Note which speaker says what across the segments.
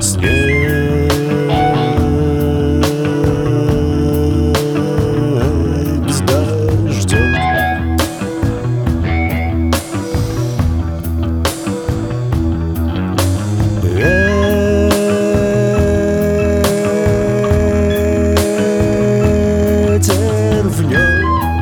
Speaker 1: Снег с дождем. Ветер в нем.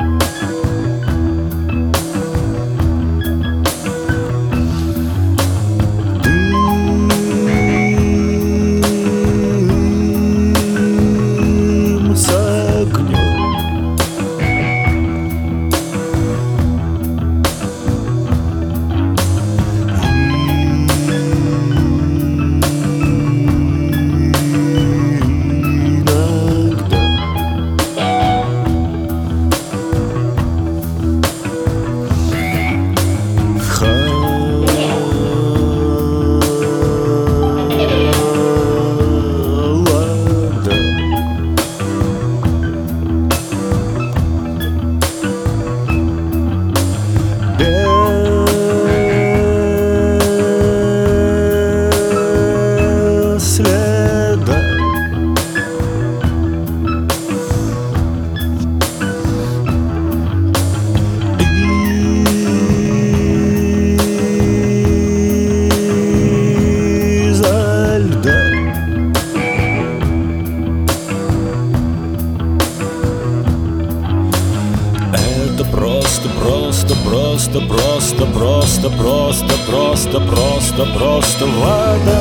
Speaker 1: Просто вода.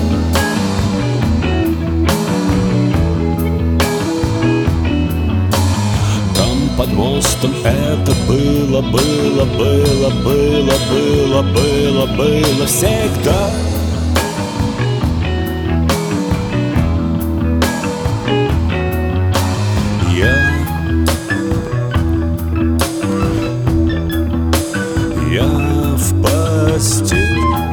Speaker 1: Там под мостом это было всегда. Я в постели.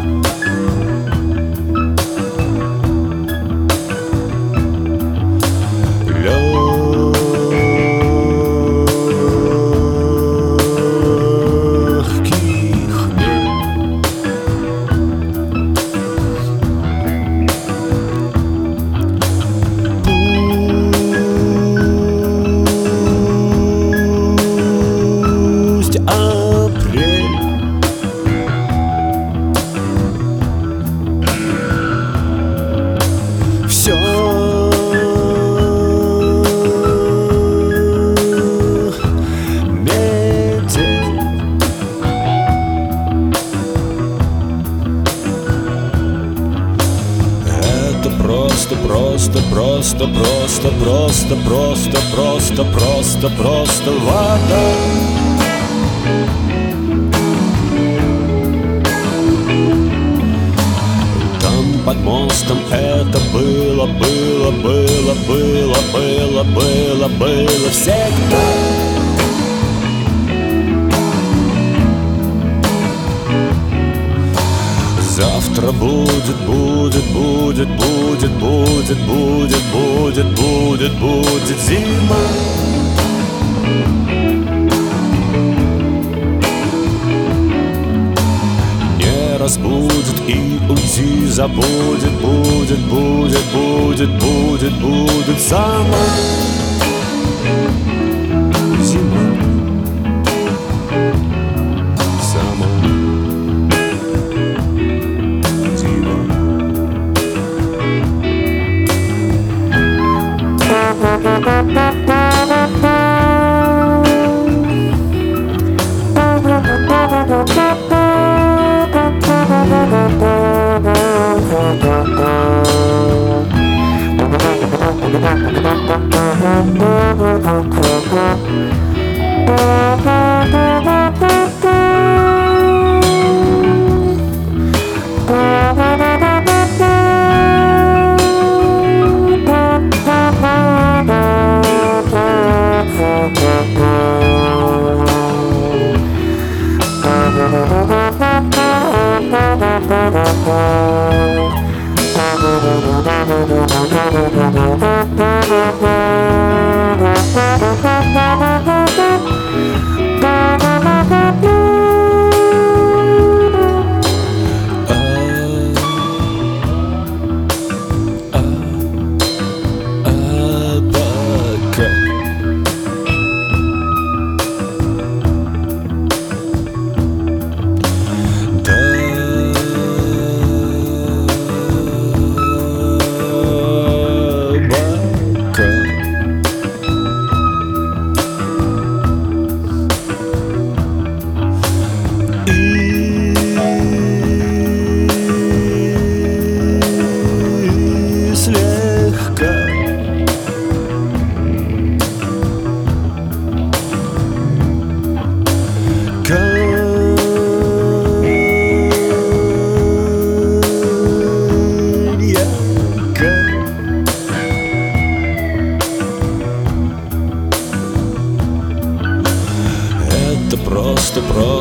Speaker 1: Просто вода. Там под мостом это было всегда. Завтра будет зима. Не разбудит и уйти забудет, будет сама зима. Сама зима.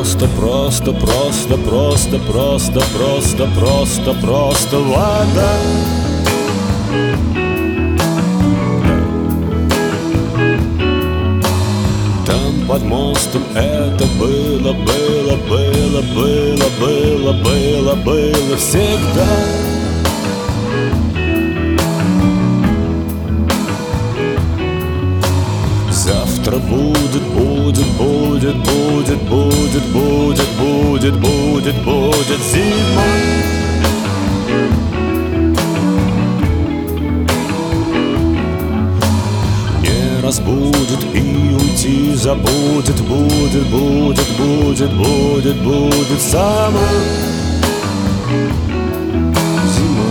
Speaker 1: Просто, просто, просто, просто, просто, просто, просто, просто вода. Там под мостом это было, было, было, было, было, было, было всегда. Завтра будет, будет, будет, будет, будет, будет, будет, будет, будет зима. Не разбудит и уйти забудет, будет, будет, будет, будет, будет сама зима.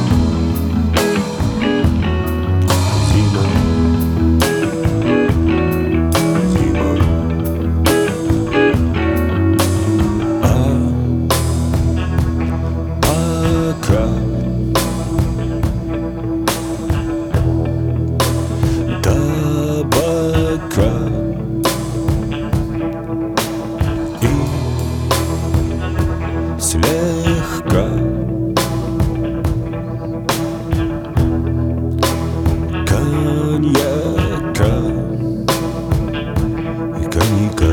Speaker 1: Табака и слегка коньяка и коньяка.